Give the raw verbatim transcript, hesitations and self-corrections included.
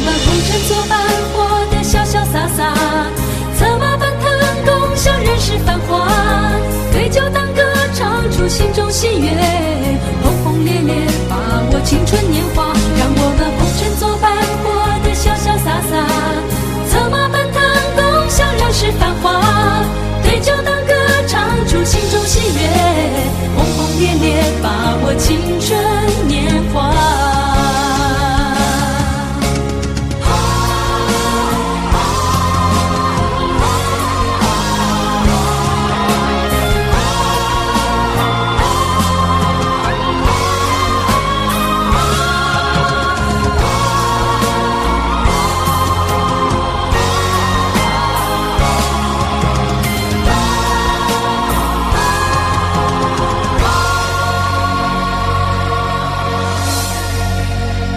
们红尘作伴，活得潇潇洒洒，策马奔腾，共享人世繁华。对酒当歌，唱出心中喜悦，轰轰烈烈，把握青春年华，让我们